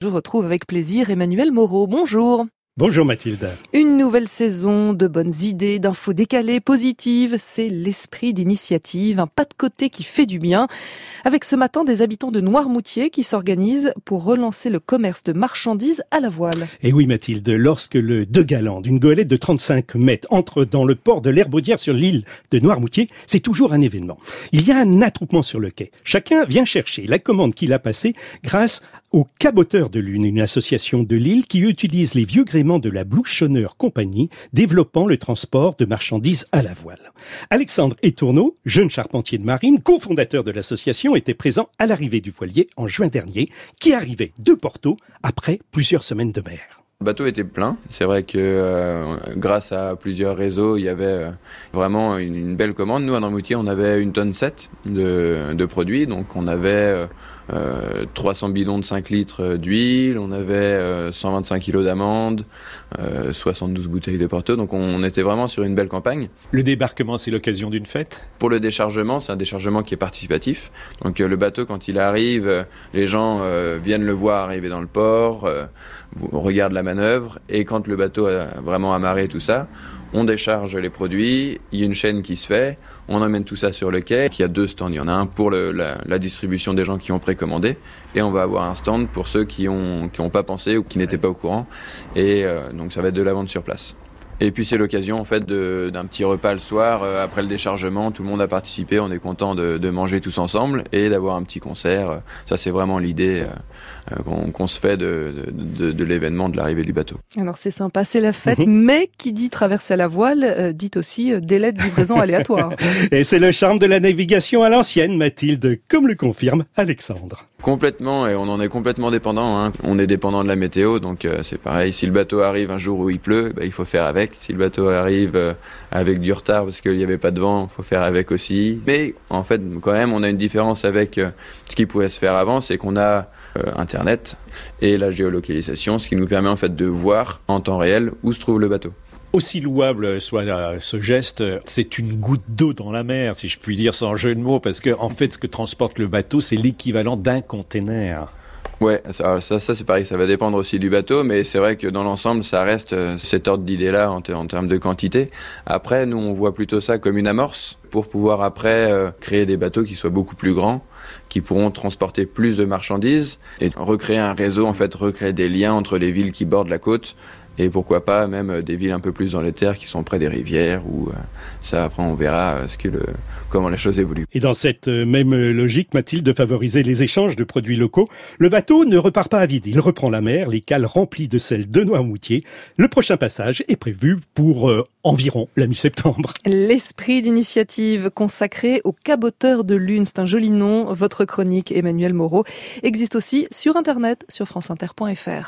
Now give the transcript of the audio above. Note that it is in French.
Je retrouve avec plaisir Emmanuel Moreau. Bonjour. Bonjour Mathilde. Une nouvelle saison de bonnes idées, d'infos décalées, positives. C'est l'esprit d'initiative, un pas de côté qui fait du bien. Avec ce matin des habitants de Noirmoutier qui s'organisent pour relancer le commerce de marchandises à la voile. Et oui Mathilde, lorsque le De Galande, une goélette de 35 mètres, entre dans le port de l'Herbaudière sur l'île de Noirmoutier, c'est toujours un événement. Il y a un attroupement sur le quai. Chacun vient chercher la commande qu'il a passée grâce au Caboteur de Lune, une association de l'île qui utilise les vieux gréements de la Blouchonneur Compagnie, développant le transport de marchandises à la voile. Alexandre Etourneau, jeune charpentier de marine, cofondateur de l'association, était présent à l'arrivée du voilier en juin dernier, qui arrivait de Porto après plusieurs semaines de mer. Le bateau était plein. C'est vrai que grâce à plusieurs réseaux, il y avait vraiment une belle commande. Nous, à Noirmoutier, on avait 1,7 tonne de produits. Donc, on avait 300 bidons de 5 litres d'huile, on avait 125 kilos d'amandes, 72 bouteilles de Porto. Donc, on était vraiment sur une belle campagne. Le débarquement, c'est l'occasion d'une fête ? Pour le déchargement, c'est un déchargement qui est participatif. Donc, le bateau, quand il arrive, les gens viennent le voir arriver dans le port, regardent la manœuvre, et quand le bateau a vraiment amarré tout ça, on décharge les produits, il y a une chaîne qui se fait, on emmène tout ça sur le quai. Il y a 2 stands, il y en a un pour la distribution des gens qui ont précommandé, et on va avoir un stand pour ceux qui ont pas pensé ou qui n'étaient pas au courant, et donc ça va être de la vente sur place. Et puis c'est l'occasion en fait d'un petit repas le soir, après le déchargement, tout le monde a participé, on est content de manger tous ensemble et d'avoir un petit concert. Ça c'est vraiment l'idée qu'on se fait de l'événement de l'arrivée du bateau. Alors c'est sympa, c'est la fête, mais qui dit traverser à la voile, dit aussi délai de livraison aléatoire. Et c'est le charme de la navigation à l'ancienne, Mathilde, comme le confirme Alexandre. Complètement, et on en est complètement dépendant, hein. On est dépendant de la météo, donc c'est pareil. Si le bateau arrive un jour où il pleut, il faut faire avec. Si le bateau arrive avec du retard parce qu'il n'y avait pas de vent, il faut faire avec aussi. Mais en fait, quand même, on a une différence avec ce qui pouvait se faire avant, c'est qu'on a Internet et la géolocalisation, ce qui nous permet en fait de voir en temps réel où se trouve le bateau. Aussi louable soit ce geste, c'est une goutte d'eau dans la mer, si je puis dire, sans jeu de mots, parce que en fait, ce que transporte le bateau, c'est l'équivalent d'un container. Ouais, ça c'est pareil, ça va dépendre aussi du bateau, mais c'est vrai que dans l'ensemble, ça reste cet ordre d'idée-là en termes de quantité. Après, nous, on voit plutôt ça comme une amorce pour pouvoir après créer des bateaux qui soient beaucoup plus grands, qui pourront transporter plus de marchandises et recréer un réseau, en fait, recréer des liens entre les villes qui bordent la côte. Et pourquoi pas même des villes un peu plus dans les terres qui sont près des rivières, où ça après on verra comment la chose évolue. Et dans cette même logique, Mathilde, de favoriser les échanges de produits locaux, le bateau ne repart pas à vide. Il reprend la mer, les cales remplies de sel de Noirmoutier. Le prochain passage est prévu pour environ la mi-septembre. L'esprit d'initiative consacré au Caboteur de Lune, c'est un joli nom. Votre chronique, Emmanuel Moreau, existe aussi sur Internet, sur franceinter.fr.